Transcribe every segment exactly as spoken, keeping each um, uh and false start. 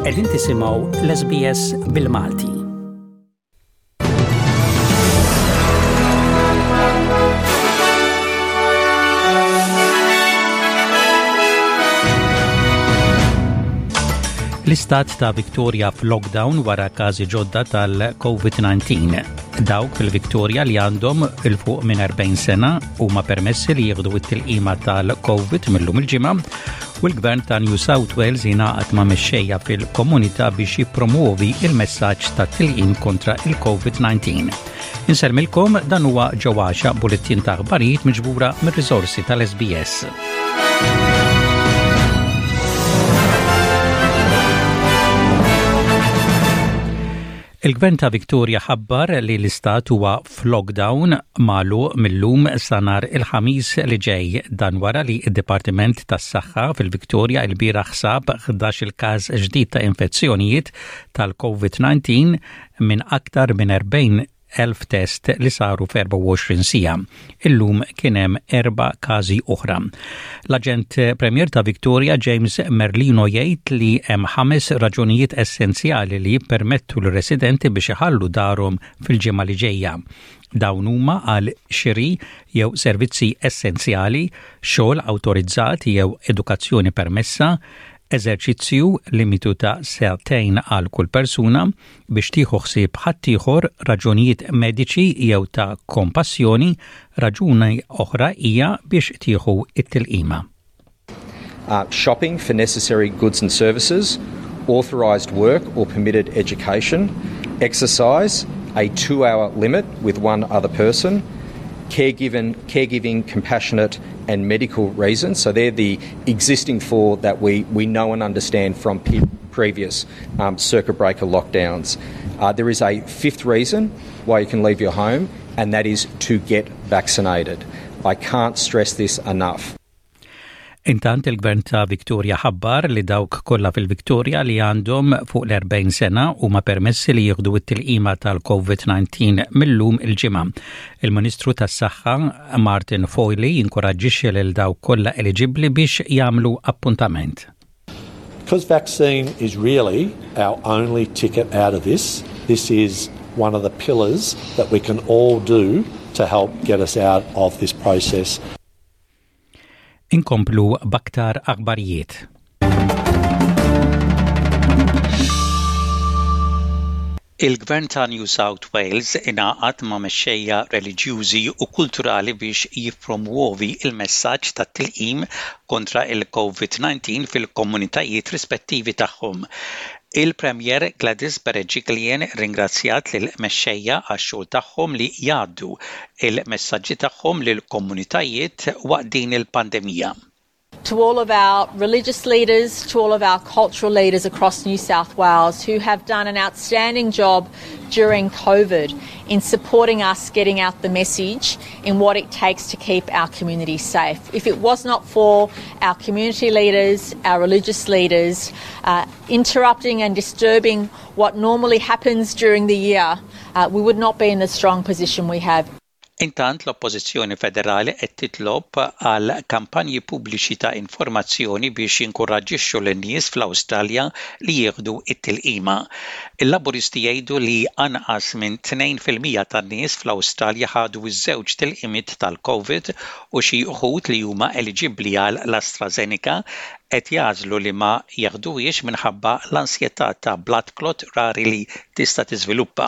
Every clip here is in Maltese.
Qegħdin tisimgħu l-S B S bil-Malti. L-istat ta' Victoria f'lockdown wara każi ġodda tal-COVID nineteen. Dawk fil-Victoria li għandhom il-fuq minn erbgħin sena huma permessi li jieħdu it-tilqima tal-COVID millum il-ġimgħa u l-Gvern ta' New South Wales jingħaqad ma' mexxejja fil-komunità biex jippromuovi il-messaġġ ta' tilqim kontra il-COVID nineteen. Inselmilkom dan huwa ġewwaxa bulettin ta' aħbarijiet miġbura mir-riżorsi tal-S B S. Il-Gvern ta' Victoria ħabbar li l-istat huwa f'lockdown magħlu millum sa nhar il-ħamis li ġej dan wara li d-Dipartiment tas-Saħħa fil-Victoria l-bieraħ ħsab ħdax il-każ ġdid ta' infezzjonijiet tal-COVID nineteen minn aktar minn erbgħin elf test li saru f'erba' u għoxrin siegħa. Illum kien hemm erba' każi oħra. L-Aġent Premier ta' Victoria James Merlino jgħid li hemm ħames raġunijiet essenzjali li jippermettu l-residenti biex iħallu darhom fil-ġimgħa li ġejja. Dawn huma għal xiri jew servizzi essenzjali, xogħol awtorizzat jew edukazzjoni permessa, eżerċizzju limitu ta' seatejn għal kull persuna biex tieħu ħsieb ħaddieħor, raġunijiet mediċi jew ta' kompassjoni, raġuni oħra hija biex tieħu it-tilqima. Uh, shopping for necessary goods and services, authorised work or permitted education, exercise, a two-hour limit with one other person, caregiving, caregiving, compassionate and medical reasons. So they're the existing four that we, we know and understand from pe- previous um, circuit breaker lockdowns. Uh, there is a fifth reason why you can leave your home, and that is to get vaccinated. I can't stress this enough. Intant il-Gvern ta' Victoria ħabbar li dawk kollha fil-Victoria li għandhom fuq l-erbgħin sena huma permessi li jieħdu it-tilqima tal-COVID nineteen millum il-ġimgħa. Il-Ministru tas-Saħħa Martin Foley jinkoraġġixxi lil dawk kollha eliġibbli biex jagħmlu appuntament. Because vaccine is really our only ticket out of this, this is one of the pillars that we can all do to help get us out of this process. Inkomplu baktar aħbarijiet. Il-Gvern ta' New South Wales ingħaqad ma' mexxejja reliġjużi u kulturali biex jippromuovi il-messaġġ tat-tilqim kontra il-COVID nineteen fil-komunitajiet rispettivi tagħhom. Il-Premier Gladys Berejiklian ringrazzjat lil mexxejja għax-xogħol tagħhom li jgħaddu il-messaġġi tagħhom lil komunitajiet waqt din il-pandemija. To all of our religious leaders, to all of our cultural leaders across New South Wales who have done an outstanding job during COVID in supporting us getting out the message in what it takes to keep our community safe. If it was not for our community leaders, our religious leaders, uh, interrupting and disturbing what normally happens during the year, uh, we would not be in the strong position we have. Intant l-Oppożizzjoni Federali qed titlob għal kampanji pubbliċi ta' informazzjoni biex jinkoraġġixxu lin-nies fl-Awstralja li jieħdu it-tilqima. Il-Laburisti jgħidu li anqas minn tnejn fil-mija tan-nies fl-Awstralja ħadu iż-żewġ tilqimiet tal-COVID u xi wħud li huma eliġibbli għal l-AstraZeneca qed jagħżlu li ma jaħduhiex minħabba l-ansjetà ta' blood clot rari li tista' tiżviluppa.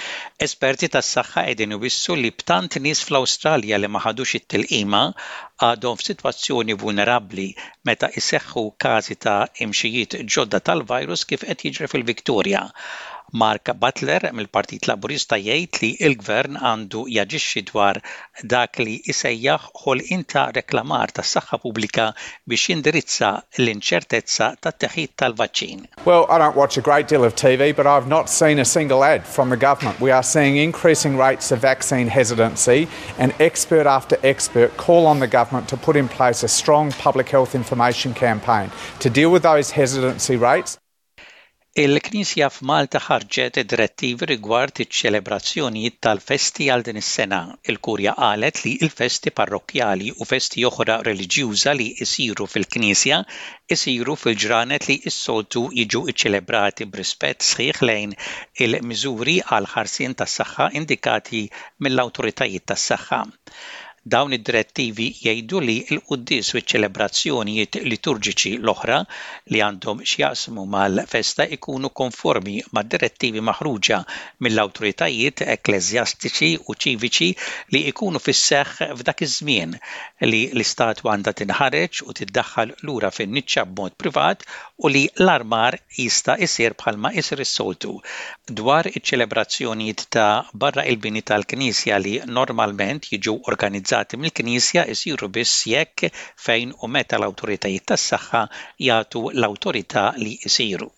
Esperti tas-saħħa qegħdin iwissu li b'tant nies fl-Awstralja li ma ħadux it-tilqima għadhom f'sitwazzjoni vulnerabbli meta jseħħu każi ta' imxijiet ġodda tal-virus kif qed jiġri fil-Victoria. Mark Butler mill-Partit Laburista jgħid li l-Gvern għandu jaġixxi dwar dak li jsejjaħ ħolqien ta' reklamar tas-saħħa pubblika biex jindirizza l-inċertezza tat-teħid tal-vaċċin. Well, I don't watch a great deal of T V, but I've not seen a single ad from the government. We are seeing increasing rates of vaccine hesitancy, and expert after expert call on the government to put in place a strong public health information campaign to deal with those hesitancy rates. Il-Knisja f'Malta ħarġet direttivi rigward iċ-ċelebrazzjonijiet tal-festi għal din is-sena. Il-Kurja qalet li l-festi parrokkjali u festi oħra reliġjuża li jsiru fil-Knisja jsiru fil-ġranet li s-soltu jiġu iċċelebrati b'rispett sħiħ lejn il-miżuri għal ħarsien tas-saħħa indikati mill-awtoritajiet tas-saħħa. Dawn id-direttivi jgħidu li l-qudies u ċ-ċelebrazzjonijiet liturġiċi l-oħra li għandhom x'jaqsmu mal-festa ikunu konformi mad-direttivi maħruġa mill-awtoritajiet ekleżjastiċi u ċiviċi li ikunu fis-seħħ f'dak iż-żmien li l-istat għandha tinħareġ u tiddaħħal lura fin-niċċa b'mod privat u li l-armar jista' jsir bħalma jsir is-soltu. Dwar iċ-ċelebrazzjonijiet ta' barra il-bini tal-Knisja li normalment jiġu organizzati mill-Knisja jsiru biss jekk fejn u meta l-awtoritajiet tas-saħħa jagħtu l-awtorità li jsiru.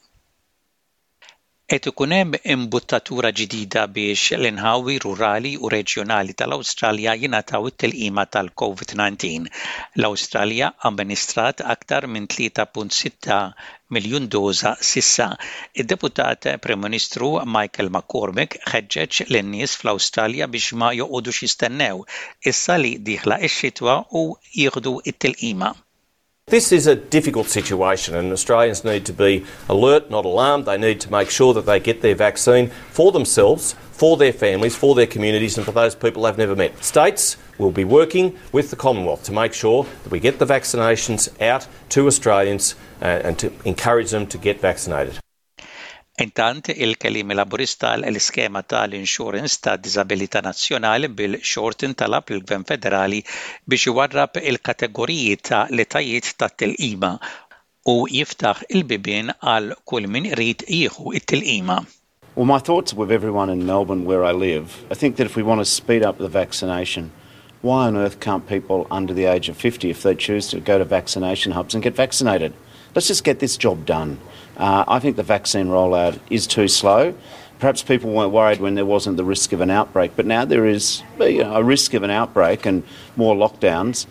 Qed ikun hemm imbuttatura ġdida biex l-inħawi rurali u reġjonali tal-Awstralja jingħataw it-tilqima tal-COVID nineteen. L-Awstralja amministrat aktar minn tlieta punt sitta miljun doża sissa. Id-deputat Prim Ministru Michael McCormick ħeġġeġ lin-nies fl-Awstralja biex ma joqogħdux jistennew issa li dieħla x-xitwa u jieħdu it-tilqima. This is a difficult situation and Australians need to be alert, not alarmed. They need to make sure that they get their vaccine for themselves, for their families, for their communities and for those people they've never met. States will be working with the Commonwealth to make sure that we get the vaccinations out to Australians uh, and to encourage them to get vaccinated. Intant il-kelim laburista l-iskema tal-insurance ta' disabilità nazzjonali bil-xortin talab il-Gvern Federali biex iwarrab il-kategoriji ta' l-etajiet ta' tilqima u jiftaħ il-bibien għal kull min irid jieħu it-tilqima. Well, my thoughts with everyone in Melbourne where I live. I think that if we want to speed up the vaccination, why on earth can't people under the age of fifty, if they choose to go to vaccination hubs and get vaccinated? Let's just get this job done. Uh, I think the vaccine rollout is too slow. Perhaps people weren't worried when there wasn't the risk of an outbreak, but now there is you know, a risk of an outbreak and more lockdowns.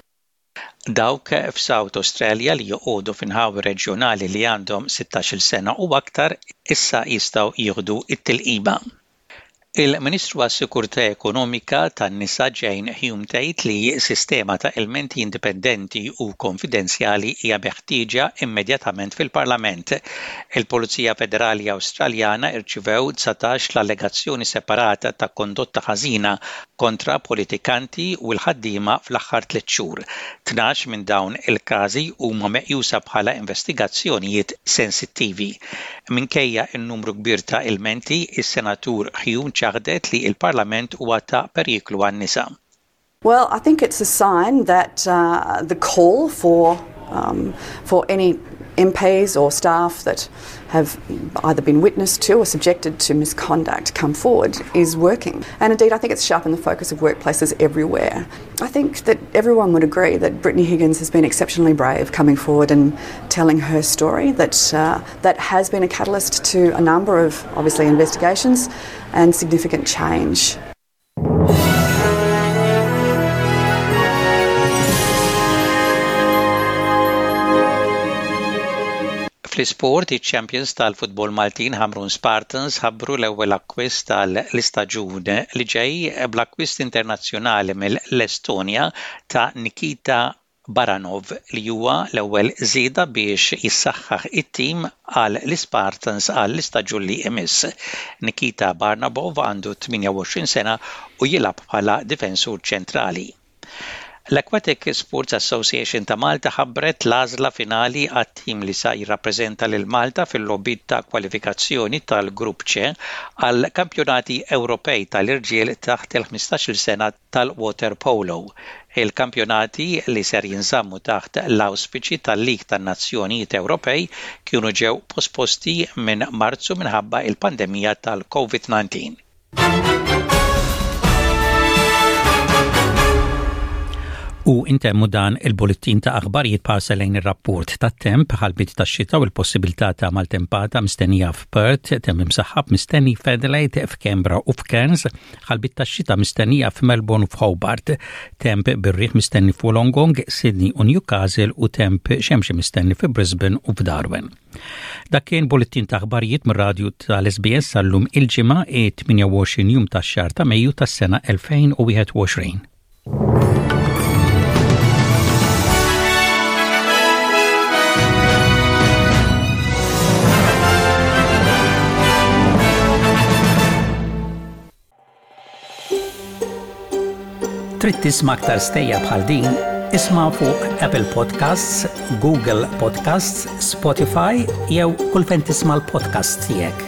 Dawk f'South Australia li joqogħdu f'inħawi reġjonali li għandhom sittax-il sena u aktar issa jistgħu jieħdu it-tilqima. Il-Ministru għas-Sikurtà Ekonomika tan-Nisa Jane Hume tgħid li sistema ta' elementi indipendenti u konfidenzjali hija meħtieġa immedjatament fil-Parlament. Il-Pulizija Federali Awstraljana irċivew tsatax l-allegazzjoni separata ta' kondotta ħażina kontra politikanti u l-ħaddiema fl-aħħar tliet xhur. Tnax minn dawn il-każi huma meqjusa bħala investigazzjonijiet sensittivi. Minkejja n-numru kbir ta' ilmenti, is-Senatur Hume ċaħdet li il-Parlament huwa ta' periklu għan-nisa. Well, I think it's a sign that uh, the call for um, for any M Ps or staff that have either been witness to or subjected to misconduct come forward is working. And indeed, I think it's sharpened the focus of workplaces everywhere. I think that everyone would agree that Brittany Higgins has been exceptionally brave coming forward and telling her story, that uh, that has been a catalyst to a number of, obviously, investigations and significant change. Fl-isport, iċ-Champions tal-futbol Maltin Hamrun Spartans ħabbru l-ewwel akkwist tal-istaġun li ġej bl-akkwist internazzjonali mill-Estonja ta' Nikita Baranov li huwa l-ewwel żieda biex jissaħħaħ it-tim għal l-Spartans għall istaġun li jmiss. Nikita Baranov għandu tminja u għoxrin sena u jilgħab bħala difensur ċentrali. L-Aquatic Sports Association ta' Malta ħabbret l-għażla finali għat-tim li sa jirrappreżenta lil Malta fil-logħbiet ta' kwalifikazzjoni tal-Grupp C għal kampjonati Ewropej tal-irġiel taħt il-ħmistax-il sena tal-water polo. Il-kampjonati li ser jinżammu taħt l-awspiċi tal-Lig tan-Nazzjonijiet Ewropej kienu ġew posposti minn Marzu minħabba il-pandemija tal-COVID nineteen. U intemmu dan il-bulletin ta' aħbarijiet parsa lejn ir-rapport ta' temp ħalbit tax-xita u l-possibilità ta' maltempata mistennija f'Perth, temp imsaħħab mistenni f'Adelaide, f'Canberra u f'Cairns, ħalbit tax-xita mistennija f'Melbourne u f'Hobart, temp birriħ mistenni f'Wollongong, Sydney u Newcastle u temp xemxi mistenni f'Brisbane u f'Darwin. Dak kien bulletin ta' aħbarijiet mir-radju tal-S B S għallum il-ġimgħa thmaniya wa għoxrin jum tax-xahar ta' Mejju tas-sena elfejn u wieħed u għoxrin. Trid tisma' aktar stejja bħal din, isma' fuq Apple Podcasts, Google Podcasts, Spotify jew kull fejn tisma' l-podcast tiegħek.